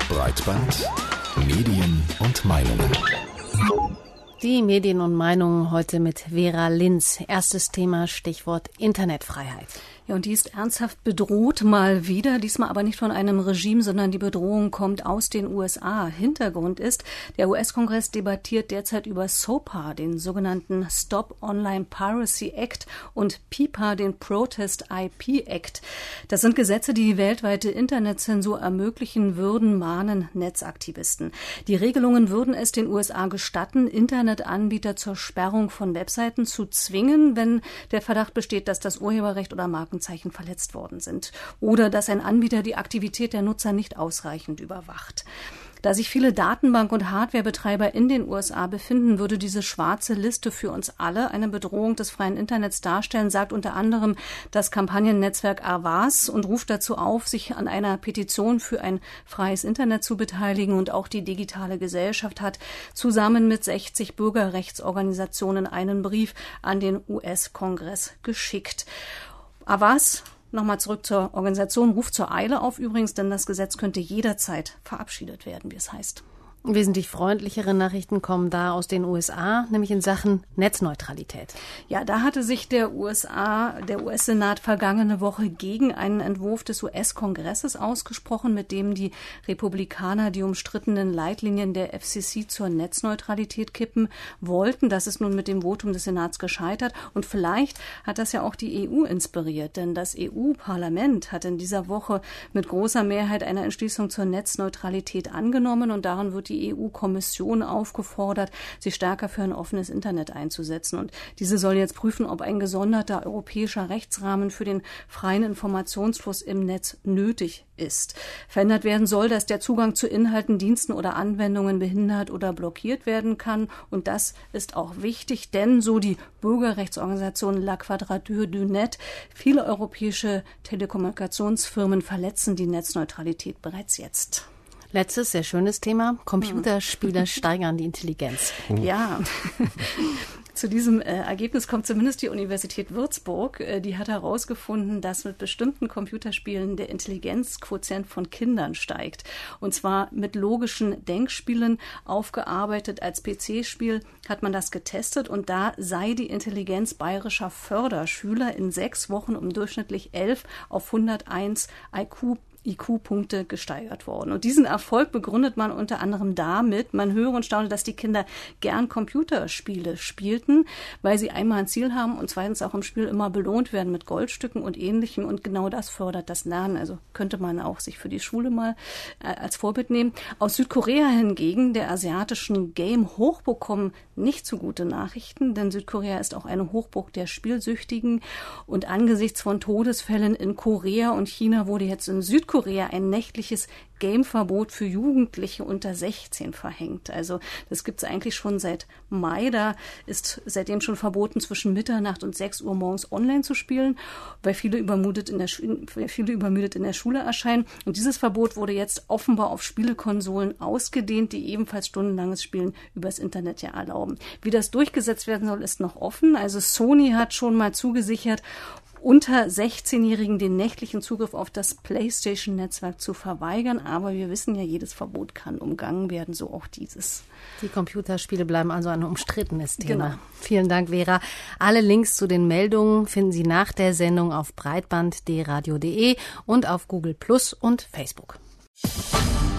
Breitband, Medien und Meinungen. Die Medien und Meinungen heute mit Vera Linz. Erstes Thema, Stichwort Internetfreiheit. Ja, und die ist ernsthaft bedroht, mal wieder, diesmal aber nicht von einem Regime, sondern die Bedrohung kommt aus den USA. Hintergrund ist, der US-Kongress debattiert derzeit über SOPA, den sogenannten Stop Online Piracy Act, und PIPA, den Protest IP Act. Das sind Gesetze, die die weltweite Internetzensur ermöglichen würden, mahnen Netzaktivisten. Die Regelungen würden es den USA gestatten, Internetanbieter zur Sperrung von Webseiten zu zwingen, wenn der Verdacht besteht, dass das Urheberrecht oder Markenzeichen verletzt worden sind oder dass ein Anbieter die Aktivität der Nutzer nicht ausreichend überwacht. Da sich viele Datenbank- und Hardwarebetreiber in den USA befinden, würde diese schwarze Liste für uns alle eine Bedrohung des freien Internets darstellen, sagt unter anderem das Kampagnennetzwerk Avaz und ruft dazu auf, sich an einer Petition für ein freies Internet zu beteiligen. Und auch die digitale Gesellschaft hat zusammen mit 60 Bürgerrechtsorganisationen einen Brief an den US-Kongress geschickt. Avaz, nochmal zurück zur Organisation, ruft zur Eile auf übrigens, denn das Gesetz könnte jederzeit verabschiedet werden, wie es heißt. Wesentlich freundlichere Nachrichten kommen da aus den USA, nämlich in Sachen Netzneutralität. Ja, da hatte sich der US-Senat vergangene Woche gegen einen Entwurf des US-Kongresses ausgesprochen, mit dem die Republikaner die umstrittenen Leitlinien der FCC zur Netzneutralität kippen wollten. Das ist nun mit dem Votum des Senats gescheitert. Und vielleicht hat das ja auch die EU inspiriert, denn das EU-Parlament hat in dieser Woche mit großer Mehrheit eine Entschließung zur Netzneutralität angenommen und darin wird die EU-Kommission aufgefordert, sich stärker für ein offenes Internet einzusetzen. Und diese soll jetzt prüfen, ob ein gesonderter europäischer Rechtsrahmen für den freien Informationsfluss im Netz nötig ist. Verändert werden soll, dass der Zugang zu Inhalten, Diensten oder Anwendungen behindert oder blockiert werden kann. Und das ist auch wichtig, denn so die Bürgerrechtsorganisation La Quadrature du Net, viele europäische Telekommunikationsfirmen verletzen die Netzneutralität bereits jetzt. Letztes, sehr schönes Thema. Computerspiele steigern die Intelligenz. Ja, zu diesem Ergebnis kommt zumindest die Universität Würzburg. Die hat herausgefunden, dass mit bestimmten Computerspielen der Intelligenzquotient von Kindern steigt. Und zwar mit logischen Denkspielen aufgearbeitet. Als PC-Spiel hat man das getestet und da sei die Intelligenz bayerischer Förderschüler in 6 Wochen um durchschnittlich 11 auf 101 IQ-Punkte gesteigert worden. Und diesen Erfolg begründet man unter anderem damit, man höre und staune, dass die Kinder gern Computerspiele spielten, weil sie einmal ein Ziel haben und zweitens auch im Spiel immer belohnt werden mit Goldstücken und Ähnlichem. Und genau das fördert das Lernen. Also könnte man auch sich für die Schule mal als Vorbild nehmen. Aus Südkorea hingegen, der asiatischen Game-Hochburg, kommen nicht so gute Nachrichten, denn Südkorea ist auch eine Hochburg der Spielsüchtigen. Und angesichts von Todesfällen in Korea und China wurde jetzt in Südkorea ein nächtliches Gameverbot für Jugendliche unter 16 verhängt. Also das gibt es eigentlich schon seit Mai. Da ist seitdem schon verboten, zwischen Mitternacht und 6 Uhr morgens online zu spielen, weil viele übermüdet in der Schule erscheinen. Und dieses Verbot wurde jetzt offenbar auf Spielekonsolen ausgedehnt, die ebenfalls stundenlanges Spielen übers Internet ja erlauben. Wie das durchgesetzt werden soll, ist noch offen. Also Sony hat schon mal zugesichert, unter 16-Jährigen den nächtlichen Zugriff auf das PlayStation-Netzwerk zu verweigern. Aber wir wissen ja, jedes Verbot kann umgangen werden, so auch dieses. Die Computerspiele bleiben also ein umstrittenes Thema. Genau. Vielen Dank, Vera. Alle Links zu den Meldungen finden Sie nach der Sendung auf breitband.dradio.de und auf Google Plus und Facebook.